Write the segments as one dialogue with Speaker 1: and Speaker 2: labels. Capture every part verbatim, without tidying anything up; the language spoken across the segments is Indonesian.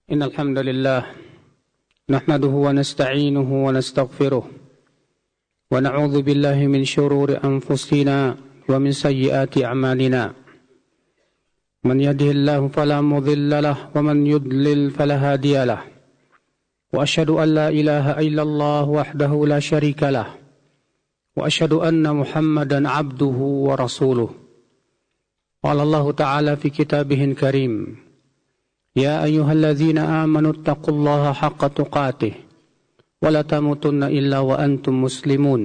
Speaker 1: إن الحمد لله نحمده ونستعينه ونستغفره ونعوذ بالله من شرور أنفسنا ومن سيئات أعمالنا من يهده الله فلا مضل له ومن يضلل فلا هادي له وأشهد أن لا إله إلا الله وحده لا شريك له وأشهد أن محمدا عبده ورسوله قال الله تعالى في كتابه الكريم يا أيها الذين آمنوا اتقوا الله حق تقاته ولا تموتن إلا وأنتم مسلمون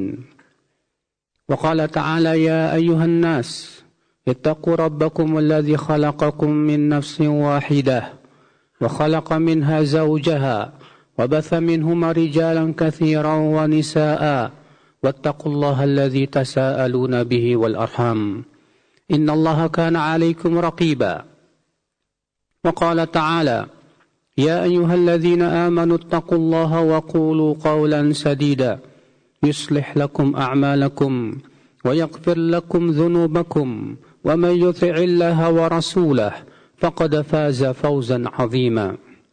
Speaker 1: وقال تعالى يا أيها الناس اتقوا ربكم الذي خلقكم من نفس واحدة وخلق منها زوجها وبث منهما رجالا كثيرا ونساء واتقوا الله الذي تساءلون به والأرحام إن الله كان عليكم رقيبا وقال تعالى يا أيها الذين آمنوا اتقوا الله وقولوا قولا سديدا يصلح لكم أعمالكم ويغفر لكم ذنوبكم ومن يطع الله ورسوله فقد فاز فوزا عظيما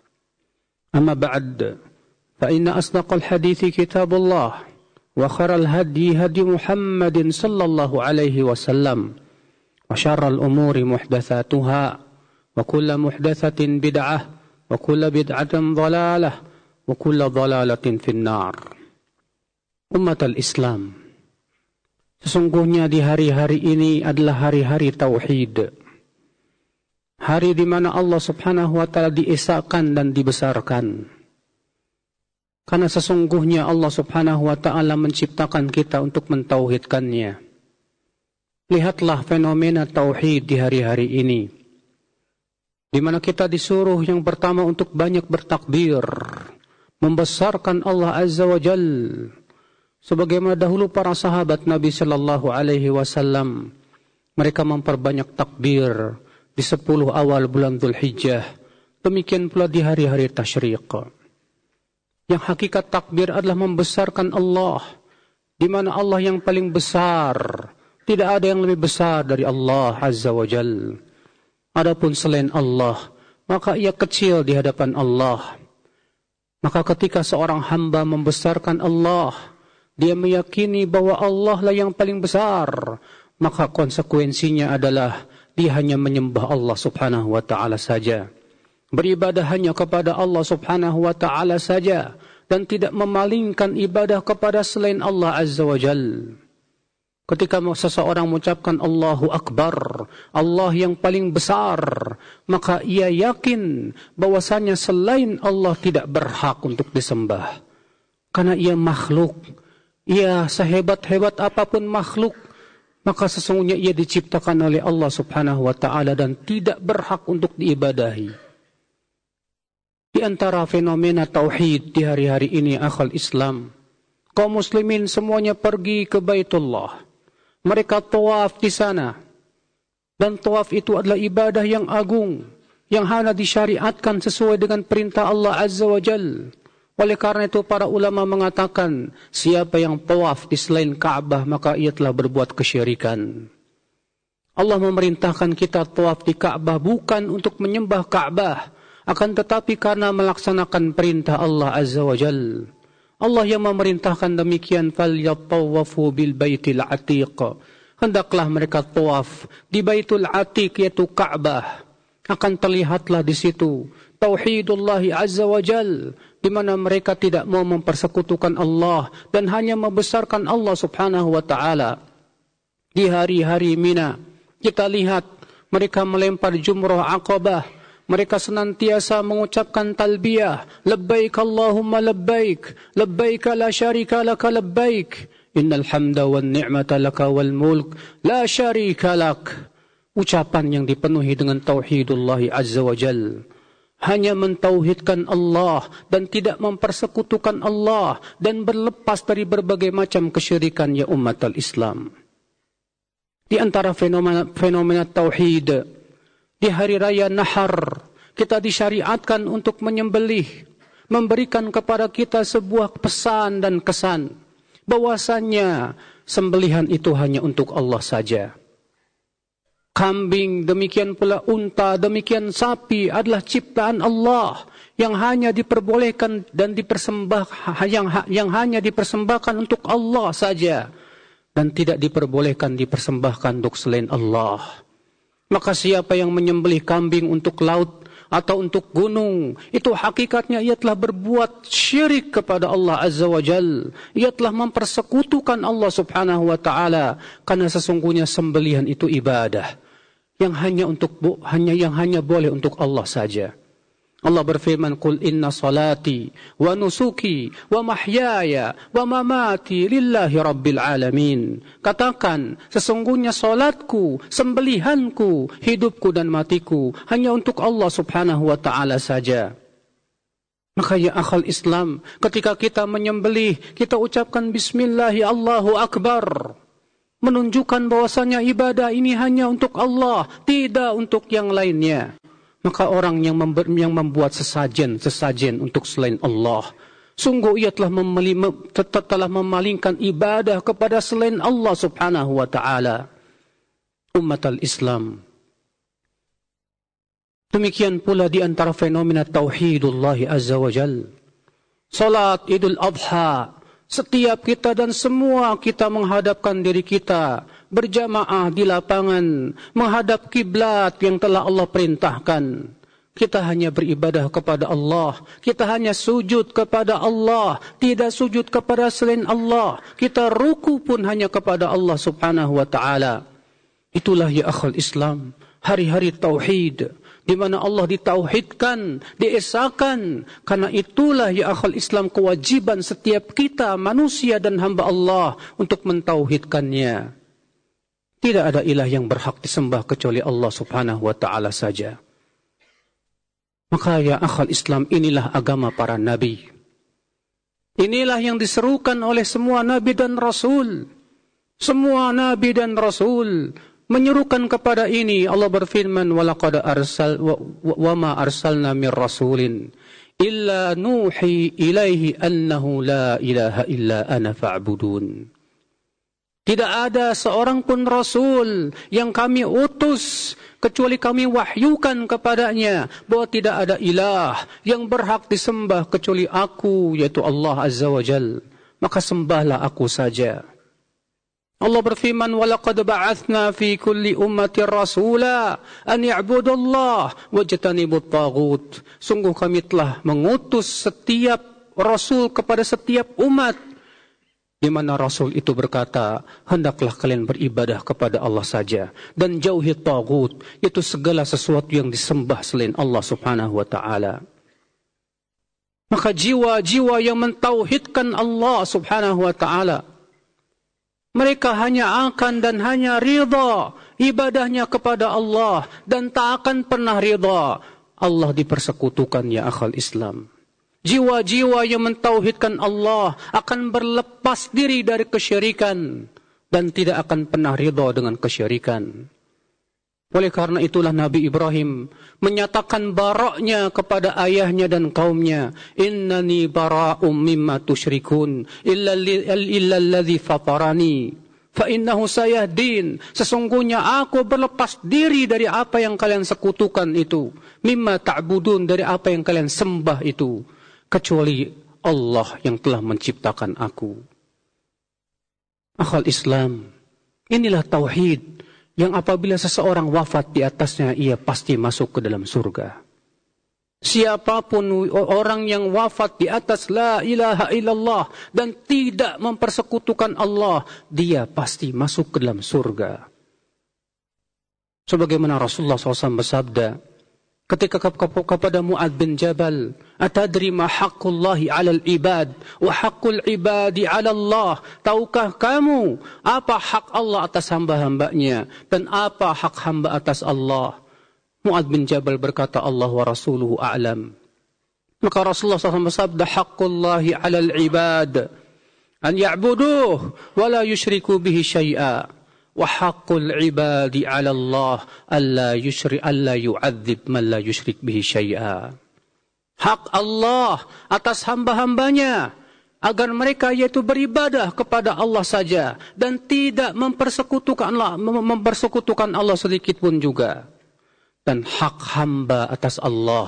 Speaker 1: أما بعد فإن أصدق الحديث كتاب الله وخير الهدي هدي محمد صلى الله عليه وسلم وشر الأمور محدثاتها وكل محدثة بدعة وكل بدعة ضلالة وكل ضلالة في النار. Umat al-Islam, sesungguhnya di hari-hari ini adalah hari-hari tauhid, hari di mana Allah subhanahu wa ta'ala diesakan dan dibesarkan. Karena sesungguhnya Allah subhanahu wa ta'ala menciptakan kita untuk mentauhidkannya. Lihatlah fenomena tauhid di hari-hari ini, di mana kita disuruh yang pertama untuk banyak bertakbir, membesarkan Allah Azza wa Jal, sebagaimana dahulu para sahabat Nabi Sallallahu Alaihi Wasallam, mereka memperbanyak takbir di sepuluh awal bulan Dzulhijjah, demikian pula di hari-hari tasyriq. Yang hakikat takbir adalah membesarkan Allah, di mana Allah yang paling besar, tidak ada yang lebih besar dari Allah Azza wa Jal. Adapun selain Allah, maka ia kecil di hadapan Allah. Maka ketika seorang hamba membesarkan Allah, dia meyakini bahwa Allah lah yang paling besar, maka konsekuensinya adalah dia hanya menyembah Allah subhanahu wa ta'ala saja, beribadah hanya kepada Allah subhanahu wa ta'ala saja, dan tidak memalingkan ibadah kepada selain Allah azza wa jal. Ketika seseorang mengucapkan Allahu Akbar, Allah yang paling besar, maka ia yakin bahwasanya selain Allah tidak berhak untuk disembah. Karena ia makhluk, ia sehebat-hebat apapun makhluk, maka sesungguhnya ia diciptakan oleh Allah subhanahu wa ta'ala dan tidak berhak untuk diibadahi. Di antara fenomena tauhid di hari-hari ini, akhal Islam, kaum muslimin semuanya pergi ke Baitullah. Mereka tawaf di sana. Dan tawaf itu adalah ibadah yang agung, yang hanya disyariatkan sesuai dengan perintah Allah Azza wa Jal. Oleh karena itu para ulama mengatakan, siapa yang tawaf di selain Ka'bah, maka ia telah berbuat kesyirikan. Allah memerintahkan kita tawaf di Ka'bah bukan untuk menyembah Ka'bah, akan tetapi karena melaksanakan perintah Allah Azza wa Jal. Allah yang memerintahkan demikian, falyattawafu bil baitil atiq. Hendaklah mereka tawaf di Baitul Atiq, yaitu Ka'bah. Akan terlihatlah di situ tauhidullah azza wa jal, di mana mereka tidak mau mempersekutukan Allah dan hanya membesarkan Allah subhanahu wa ta'ala. Di hari-hari Mina, kita lihat mereka melempar jumrah Aqabah. Mereka senantiasa mengucapkan talbiyah, labbaik Allahumma labbaik, labbaik la syarika laka labbaik, innal hamda wan ni'mata laka wal mulk la syarika lak. Ucapan yang dipenuhi dengan tauhidullah azza wa jal, hanya mentauhidkan Allah dan tidak mempersekutukan Allah dan berlepas dari berbagai macam kesyirikan, ya umat al-Islam. Di antara fenomena, fenomena tauhid, di hari raya Nahar, kita disyariatkan untuk menyembelih, memberikan kepada kita sebuah pesan dan kesan, bahwasannya sembelihan itu hanya untuk Allah saja. Kambing, demikian pula unta, demikian sapi adalah ciptaan Allah yang hanya diperbolehkan dan dipersembahkan yang, yang hanya dipersembahkan untuk Allah saja dan tidak diperbolehkan dipersembahkan untuk selain Allah. Maka siapa yang menyembelih kambing untuk laut atau untuk gunung, itu hakikatnya ia telah berbuat syirik kepada Allah Azza wa Jal. Ia telah mempersekutukan Allah Subhanahu wa taala, karena sesungguhnya sembelihan itu ibadah yang hanya untuk hanya yang hanya boleh untuk Allah saja. Allah berfirman, "Qul inna salati wa nusuki wa mahyaya wa mamati lillahi rabbil alamin." Katakan, sesungguhnya salatku, sembelihanku, hidupku dan matiku hanya untuk Allah Subhanahu wa taala saja. Maka ya akhal Islam, ketika kita menyembelih, kita ucapkan bismillahi Allahu akbar, menunjukkan bahwasanya ibadah ini hanya untuk Allah, tidak untuk yang lainnya. Maka orang yang, member, yang membuat sesajen-sesajen untuk selain Allah, sungguh ia telah, memeli, telah memalingkan ibadah kepada selain Allah Subhanahu wa ta'ala. Umat al-Islam, demikian pula di antara fenomena Tauhidullah Azza wa Jal. Salat Idul Adha, setiap kita dan semua kita menghadapkan diri kita berjamaah di lapangan, menghadap kiblat yang telah Allah perintahkan. Kita hanya beribadah kepada Allah, kita hanya sujud kepada Allah, tidak sujud kepada selain Allah. Kita ruku pun hanya kepada Allah Subhanahu wa ta'ala. Itulah ya akhal Islam, hari-hari tauhid, di mana Allah ditauhidkan, diesakan. Karena itulah ya akhal Islam, kewajiban setiap kita, manusia dan hamba Allah, untuk mentauhidkannya. Tidak ada ilah yang berhak disembah kecuali Allah Subhanahu wa ta'ala saja. Maka ya akhal Islam, inilah agama para nabi. Inilah yang diserukan oleh semua nabi dan rasul. Semua nabi dan rasul menyerukan kepada ini. Allah berfirman, "Walaqad arsal wa, wa ma arsalna mir rasulin illa nuhi ilaihi annahu la ilaha illa ana fa'budun." Tidak ada seorang pun Rasul yang kami utus, kecuali kami wahyukan kepadanya bahwa tidak ada ilah yang berhak disembah kecuali aku, yaitu Allah Azza wa Jal. Maka sembahlah aku saja. Allah berfirman, "Walaqad ba'athna fi kulli ummatin rasula an ya'budullah wajtanibut taghut." Sungguh kami telah mengutus setiap Rasul kepada setiap umat, di mana Rasul itu berkata, hendaklah kalian beribadah kepada Allah saja dan jauhi taghut, yaitu segala sesuatu yang disembah selain Allah Subhanahu wa ta'ala. Maka jiwa-jiwa yang mentauhidkan Allah Subhanahu wa ta'ala, mereka hanya akan dan hanya ridha ibadahnya kepada Allah, dan tak akan pernah ridha Allah dipersekutukan ya akhal Islam. Jiwa-jiwa yang mentauhidkan Allah akan berlepas diri dari kesyirikan dan tidak akan pernah ridha dengan kesyirikan. Oleh karena itulah Nabi Ibrahim menyatakan baraknya kepada ayahnya dan kaumnya, "Innani bara'um mimma tusyrikun illa alladhi fatarani fa innahu sayahdin." Sesungguhnya aku berlepas diri dari apa yang kalian sekutukan itu, mimma ta'budun, dari apa yang kalian sembah itu, kecuali Allah yang telah menciptakan aku. Akhal Islam, inilah tauhid yang apabila seseorang wafat di atasnya, ia pasti masuk ke dalam surga. Siapapun orang yang wafat di atas la ilaha illallah dan tidak mempersekutukan Allah, dia pasti masuk ke dalam surga. Sebagaimana Rasulullah shallallahu alaihi wasallam bersabda ketika kepada Mu'adz bin Jabal, "Atadri ma haqqullahi 'alal ibad wa haqqul ibadi 'ala Allah?" Tahukah kamu apa hak Allah atas hamba-hambanya dan apa hak hamba atas Allah? Mu'adz bin Jabal berkata, "Allah wa rasuluhu a'lam." Maka Rasulullah shallallahu alaihi wasallam bersabda, "Haqqullahi 'alal ibad an ya'buduhu wa la yusyriku bihi syai'a. Wa haqqul ibadi 'ala Allah alla yusyrik alla yu'adzib man la yusyrik bihi syai'a." Hak Allah atas hamba-hambanya agar mereka yaitu beribadah kepada Allah saja dan tidak mempersekutukan Allah, mempersekutukan Allah sedikit pun juga. Dan hak hamba atas Allah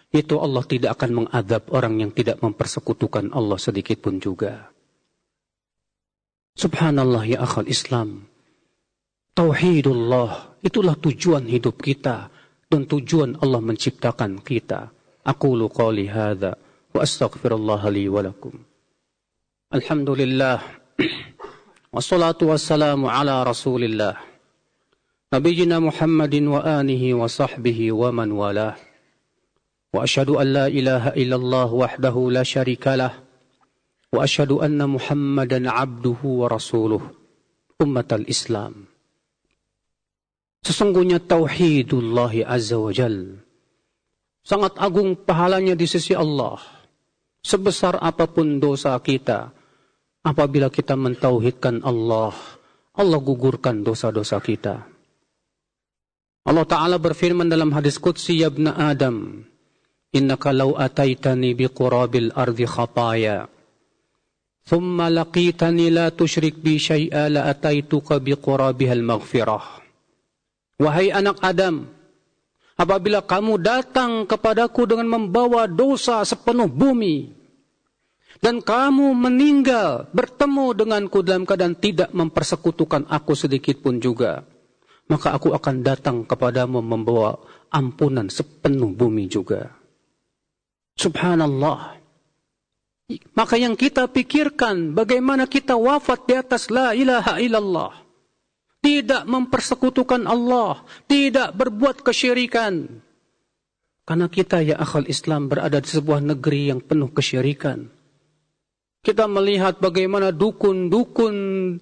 Speaker 1: itu Allah tidak akan mengadab orang yang tidak mempersekutukan Allah sedikit pun juga. Subhanallah ya akhal Islam. Tauhidullah, itulah tujuan hidup kita dan tujuan Allah menciptakan kita. Aqulu qali hadza wa astaghfirullah li wa lakum. Alhamdulillah. Wassalatu wassalamu ala Rasulillah. Nabiyyina Muhammadin wa alihi wa sahbihi wa man walah. Wa asyhadu an la ilaha illallah wahdahu la syarikalah. Wa asyhadu anna Muhammadan abduhu wa rasuluh. Ummatal Islam. Sesungguhnya tauhidullah azza wa jal sangat agung pahalanya di sisi Allah. Sebesar apapun dosa kita, apabila kita mentauhidkan Allah, Allah gugurkan dosa-dosa kita. Allah Ta'ala berfirman dalam hadis qudsi, ya ibna Adam, innaka law ataitani biqurabil ardi khataya, thumma laqitani la tusyrik bi syai'a la ataituka biqurabihal maghfirah. Wahai anak Adam, apabila kamu datang kepadaku dengan membawa dosa sepenuh bumi, dan kamu meninggal bertemu denganku dalam keadaan tidak mempersekutukan aku sedikit pun juga, maka aku akan datang kepadamu membawa ampunan sepenuh bumi juga. Subhanallah. Maka yang kita pikirkan bagaimana kita wafat di atas la ilaha illallah. Tidak mempersekutukan Allah, tidak berbuat kesyirikan. Karena kita ya akhal Islam berada di sebuah negeri yang penuh kesyirikan. Kita melihat bagaimana dukun-dukun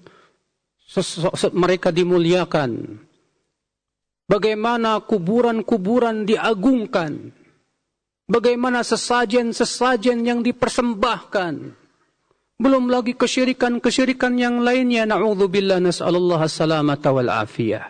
Speaker 1: mereka dimuliakan. Bagaimana kuburan-kuburan diagungkan. Bagaimana sesajen-sesajen yang dipersembahkan. Belum lagi kesyirikan-kesyirikan yang lainnya. Na'udzubillah, nas'alullah as-salamata wal afiyah.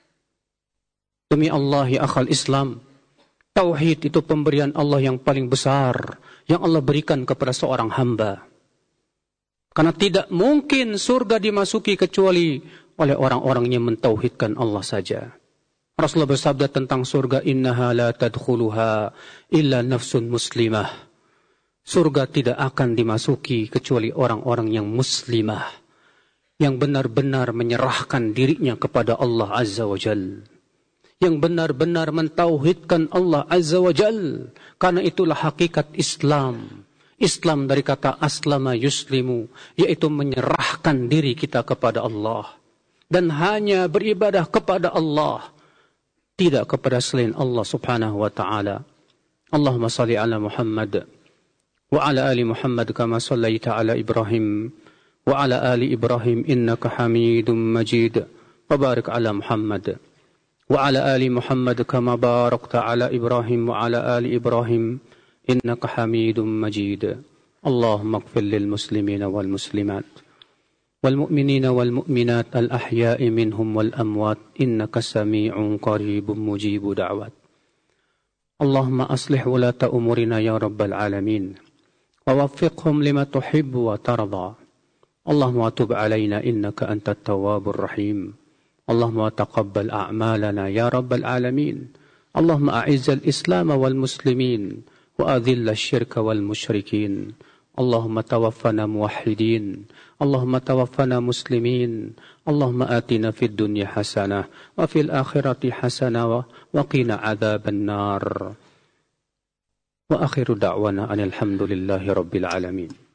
Speaker 1: Demi Allah ya akhal Islam, tauhid itu pemberian Allah yang paling besar yang Allah berikan kepada seorang hamba. Karena tidak mungkin surga dimasuki kecuali oleh orang-orang yang mentauhidkan Allah saja. Rasulullah bersabda tentang surga, innaha la tadkhuluha illa nafsun muslimah. Surga tidak akan dimasuki kecuali orang-orang yang muslimah, yang benar-benar menyerahkan dirinya kepada Allah Azza wa Jal, yang benar-benar mentauhidkan Allah Azza wa Jal. Karena itulah hakikat Islam. Islam dari kata aslama yuslimu, yaitu menyerahkan diri kita kepada Allah dan hanya beribadah kepada Allah, tidak kepada selain Allah Subhanahu wa taala. Allahumma shalli ala Muhammad wa ala ali Muhammad kama shallaita ala Ibrahim wa ala ali Ibrahim innaka Hamidum Majid. Wa barik ala Muhammad wa ala ali Muhammad kama barakta ala Ibrahim wa ala ali Ibrahim innaka Hamidum Majid. Allahumma ighfir lil muslimina wal muslimat wal mu'minina wal mu'minat al ahya'i minhum wal amwat innaka sami'un qaribun mujibud da'wat. Allahumma aslih wulata umurina ya rabbal alamin. ووفقهم لما تحب وترضى. اللهم وتب علينا إنك أنت التواب الرحيم. اللهم وتقبل أعمالنا يا رب العالمين. اللهم أعز الإسلام والمسلمين وأذل الشرك والمشركين. اللهم توفنا موحدين. اللهم توفنا مسلمين. اللهم آتنا في الدنيا حسنة وفي الآخرة حسنة وقنا عذاب النار. Wa akhiru da'wana anil hamdulillahi rabbil alamin.